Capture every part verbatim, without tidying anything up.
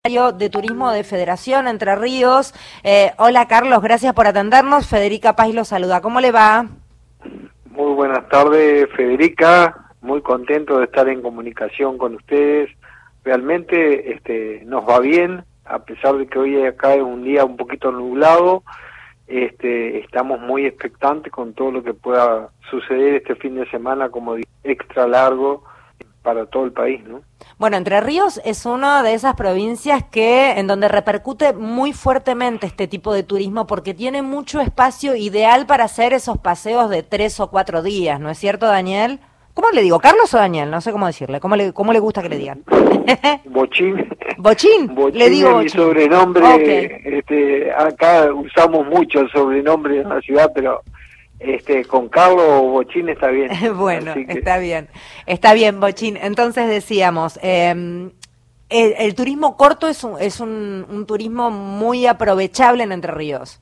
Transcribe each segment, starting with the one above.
De Turismo de Federación Entre Ríos. Eh, hola Carlos, gracias por atendernos. Federica Paz lo saluda. ¿Cómo le va? Muy buenas tardes, Federica. Muy contento de estar en comunicación con ustedes. Realmente este, nos va bien, a pesar de que hoy acá es un día un poquito nublado. Este, estamos muy expectantes con todo lo que pueda suceder este fin de semana como extra largo para todo el país, ¿no? Bueno, Entre Ríos es una de esas provincias que en donde repercute muy fuertemente este tipo de turismo porque tiene mucho espacio ideal para hacer esos paseos de tres o cuatro días, ¿no es cierto, Daniel? ¿Cómo le digo? ¿Carlos o Daniel? No sé cómo decirle. ¿Cómo le, cómo le gusta que le digan? Bochín. ¿Bochín? Le Bochín digo es mi Bochín. Ok. sobrenombre. Este, acá usamos mucho el sobrenombre en la ciudad, pero este, con Carlos Bochín está bien. Bueno, Así que está bien. Está bien, Bochín. Entonces decíamos, eh, el, el turismo corto es, un, es un, un turismo muy aprovechable en Entre Ríos.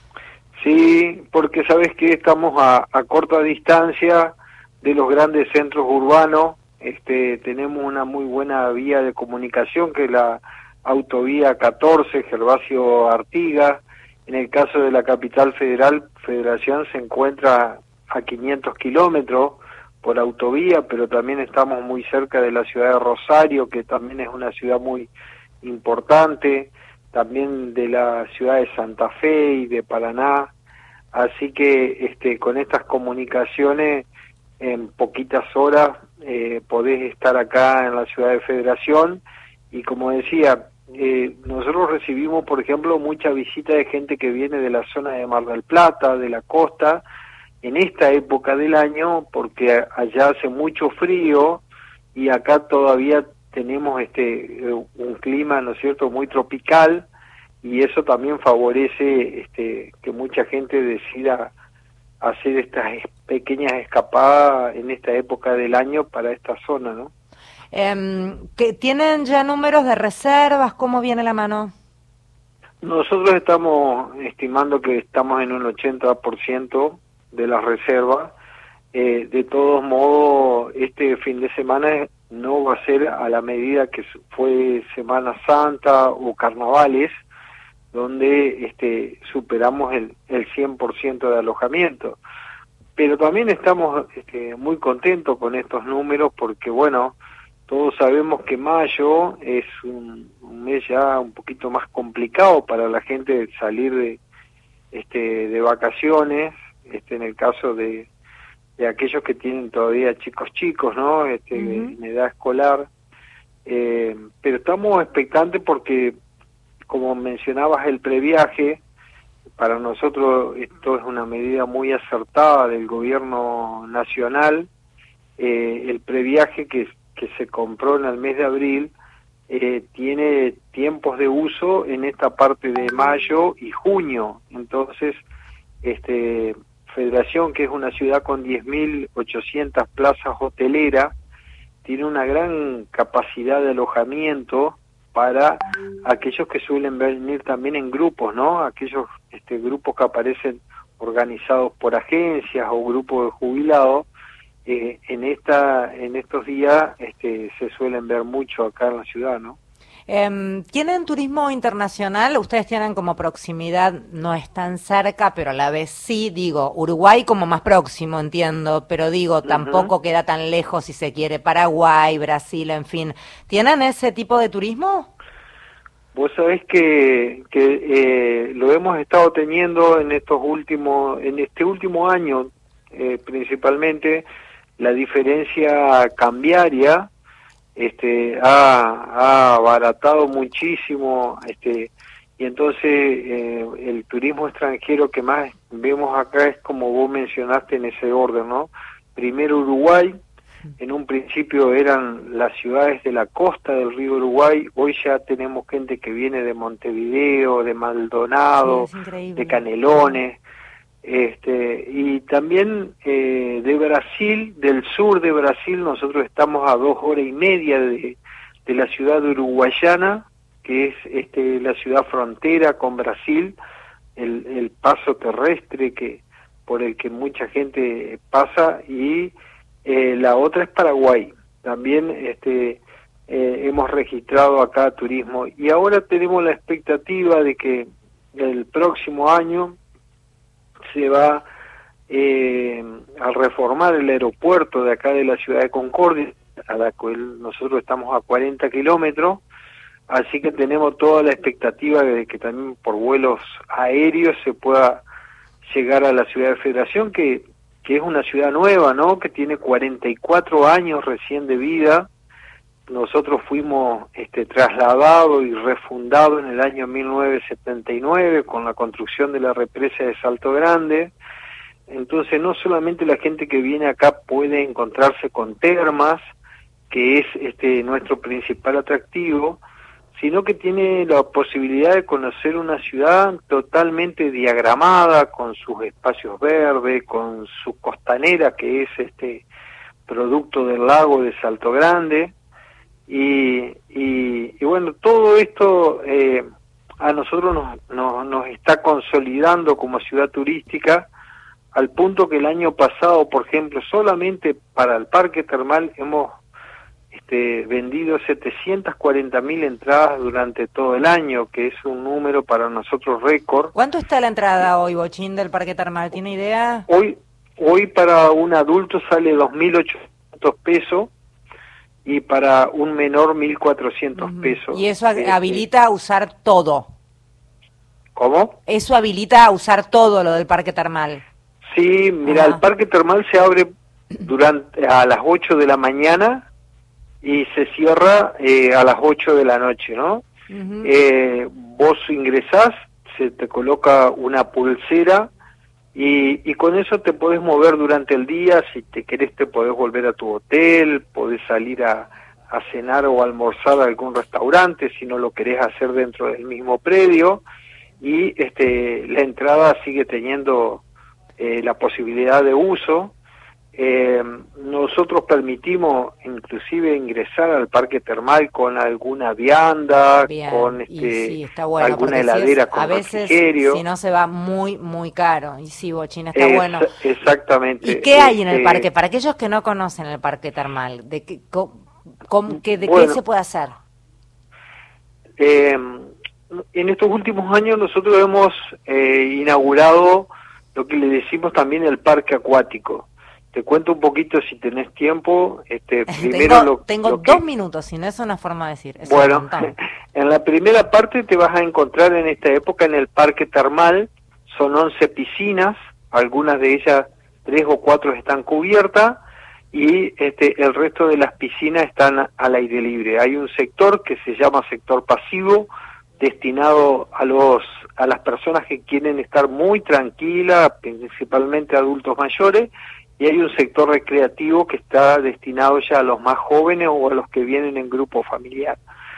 sí, porque sabes que estamos a, a corta distancia de los grandes centros urbanos. Este, tenemos una muy buena vía de comunicación que es la autovía catorce, Gervasio Artigas. En el caso de la capital federal, Federación se encuentra a quinientos kilómetros por autovía, pero también estamos muy cerca de la ciudad de Rosario, que también es una ciudad muy importante, también de la ciudad de Santa Fe y de Paraná. Así que este, con estas comunicaciones en poquitas horas eh, podés estar acá en la ciudad de Federación. Y como decía, eh, nosotros recibimos, por ejemplo, mucha visita de gente que viene de la zona de Mar del Plata, de la costa, en esta época del año, porque allá hace mucho frío y acá todavía tenemos este un clima, ¿no es cierto?, muy tropical, y eso también favorece este que mucha gente decida hacer estas pequeñas escapadas en esta época del año para esta zona, ¿no? Eh, ¿que ¿Tienen ya números de reservas? ¿Cómo viene la mano? Nosotros estamos estimando que estamos en un ochenta por ciento de las reservas. Eh, de todos modos, este fin de semana no va a ser a la medida que fue Semana Santa o Carnavales, donde este, superamos el, el cien por ciento de alojamiento. Pero también estamos este, muy contentos con estos números porque, bueno, todos sabemos que mayo es un, un mes ya un poquito más complicado para la gente salir de, este, de vacaciones, este, en el caso de, de aquellos que tienen todavía chicos chicos, ¿no? Este, Uh-huh. en edad escolar. Eh, pero estamos expectantes porque, como mencionabas, el previaje, para nosotros esto es una medida muy acertada del gobierno nacional. Eh, el previaje que, que se compró en el mes de abril eh, tiene tiempos de uso en esta parte de mayo y junio. Entonces, este, Federación, que es una ciudad con diez mil ochocientas plazas hoteleras, tiene una gran capacidad de alojamiento para aquellos que suelen venir también en grupos, ¿no? Aquellos este, grupos que aparecen organizados por agencias o grupos de jubilados. Eh, en esta en estos días este, se suelen ver mucho acá en la ciudad, ¿no? Eh, ¿Tienen turismo internacional? Ustedes tienen como proximidad, no es tan cerca, pero a la vez sí, digo, Uruguay como más próximo, entiendo, pero digo, Uh-huh. tampoco queda tan lejos si se quiere, Paraguay, Brasil, en fin. ¿Tienen ese tipo de turismo? Vos sabés que, que eh, lo hemos estado teniendo en estos últimos, en este último año, eh, principalmente. La diferencia cambiaria este ha, ha abaratado muchísimo, este y entonces eh, el turismo extranjero que más vemos acá es como vos mencionaste en ese orden, ¿no? Primero Uruguay. En un principio eran las ciudades de la costa del río Uruguay. Hoy ya tenemos gente que viene de Montevideo, de Sí, Maldonado, es de increíble. Canelones, este, y también eh, de Brasil, del sur de Brasil. Nosotros estamos a dos horas y media de, de la ciudad uruguayana, que es este, la ciudad frontera con Brasil, el, el paso terrestre que por el que mucha gente pasa. Y eh, la otra es Paraguay. También este, eh, hemos registrado acá turismo. Y ahora tenemos la expectativa de que el próximo año se va eh, a reformar el aeropuerto de acá de la ciudad de Concordia, a la cual nosotros estamos a cuarenta kilómetros, así que tenemos toda la expectativa de que también por vuelos aéreos se pueda llegar a la ciudad de Federación, que, que es una ciudad nueva, ¿no?, que tiene cuarenta y cuatro años recién de vida. Nosotros fuimos este, trasladados y refundados en el año mil novecientos setenta y nueve con la construcción de la represa de Salto Grande. Entonces no solamente la gente que viene acá puede encontrarse con termas, que es este nuestro principal atractivo, sino que tiene la posibilidad de conocer una ciudad totalmente diagramada, con sus espacios verdes, con su costanera, que es este producto del lago de Salto Grande, y, y, y bueno, todo esto eh, a nosotros nos, nos, nos está consolidando como ciudad turística, al punto que el año pasado, por ejemplo, solamente para el parque termal hemos este, vendido setecientas cuarenta mil entradas durante todo el año, que es un número para nosotros récord. ¿Cuánto está la entrada hoy, Bochín, del parque termal? ¿Tiene idea? Hoy, hoy para un adulto sale dos mil ochocientos pesos y para un menor mil cuatrocientos Uh-huh. pesos. ¿Y eso Eh, habilita a usar todo? ¿Cómo? Eso habilita a usar todo lo del parque termal. Sí, mira, Ajá. el parque termal se abre durante a las ocho de la mañana y se cierra eh, a las ocho de la noche, ¿no? Uh-huh. Eh, vos ingresás, se te coloca una pulsera y, y con eso te podés mover durante el día. Si te querés te podés volver a tu hotel, podés salir a, a cenar o almorzar a algún restaurante si no lo querés hacer dentro del mismo predio, y este la entrada sigue teniendo eh, la posibilidad de uso. Eh, nosotros permitimos inclusive ingresar al parque termal con alguna vianda, Bien, con y este sí, está bueno, alguna porque si heladera es- con a veces refrigerio. si no se va muy, muy caro. Y sí, Bochín, está Es- bueno. Exactamente. ¿Y qué hay en el Este, parque? Para aquellos que no conocen el parque termal, ¿de qué, co- com- que- de qué Bueno. se puede hacer? Eh, en estos últimos años nosotros hemos eh, inaugurado lo que le decimos también el parque acuático. Te cuento un poquito si tenés tiempo. Este, primero tengo lo, tengo lo dos que, minutos, si no es una forma de decir. Es un bueno, montón. en la primera parte te vas a encontrar en esta época en el parque termal. Son once piscinas, algunas de ellas tres o cuatro están cubiertas, y este el resto de las piscinas están al aire libre. Hay un sector que se llama sector pasivo, destinado a los a las personas que quieren estar muy tranquilas, principalmente adultos mayores, y hay un sector recreativo que está destinado ya a los más jóvenes o a los que vienen en grupo familiar.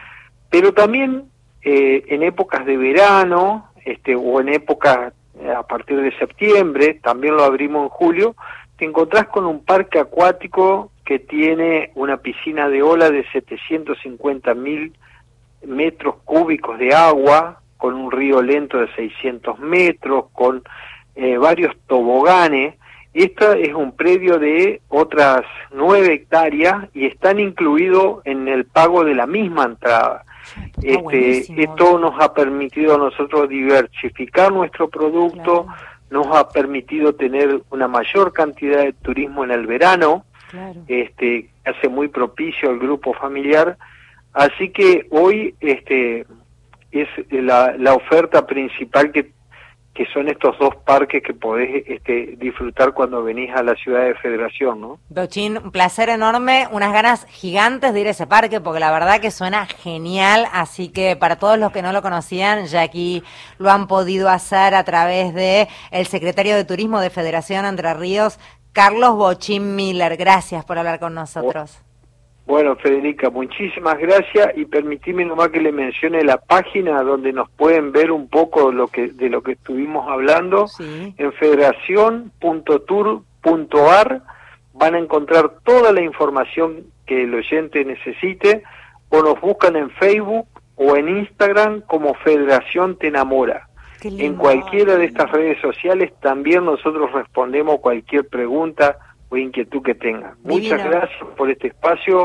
Pero también eh, en épocas de verano, este o en épocas eh, a partir de septiembre, también lo abrimos en julio, te encontrás con un parque acuático que tiene una piscina de ola de setecientos cincuenta mil metros cúbicos de agua, con un río lento de seiscientos metros, con eh, varios toboganes. Este es un predio de otras nueve hectáreas y están incluidos en el pago de la misma entrada. Está Este, buenísimo. esto nos ha permitido a nosotros diversificar nuestro producto, Claro. nos ha permitido tener una mayor cantidad de turismo en el verano, Claro. este, que hace muy propicio al grupo familiar. Así que hoy este es la, la oferta principal que, que son estos dos parques que podés este, disfrutar cuando venís a la ciudad de Federación, ¿no? Bochín, un placer enorme, unas ganas gigantes de ir a ese parque, porque la verdad que suena genial, así que para todos los que no lo conocían, ya aquí lo han podido hacer a través de el secretario de Turismo de Federación Entre Ríos, Carlos Bochín Miller. Gracias por hablar con nosotros. Bueno, Federica, muchísimas gracias, y permitime nomás que le mencione la página donde nos pueden ver un poco lo que de lo que estuvimos hablando. Sí. En federación punto tour punto ar van a encontrar toda la información que el oyente necesite, o nos buscan en Facebook o en Instagram como Federación Te Enamora. Qué lindo. En cualquiera de estas redes sociales también nosotros respondemos cualquier pregunta o inquietud que tengan. Divino. Muchas gracias por este espacio.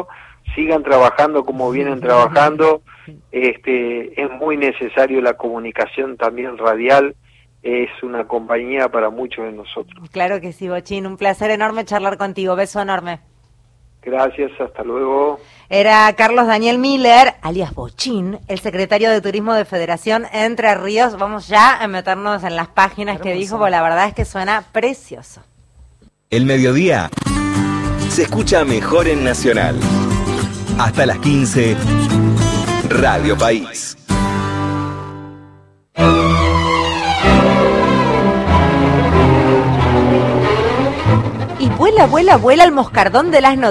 sigan trabajando como vienen trabajando. Este, es muy necesario la comunicación también radial, es una compañía para muchos de nosotros. Claro que sí, Bochín, un placer enorme charlar contigo, beso enorme. Gracias, hasta luego. Era Carlos Daniel Miller, alias Bochín, el secretario de Turismo de Federación Entre Ríos. Vamos ya a meternos en las páginas Hermoso. que dijo, porque la verdad es que suena precioso. El mediodía se escucha mejor en Nacional. Hasta las quince, Radio País. Y vuela, vuela, vuela el moscardón de las noticias.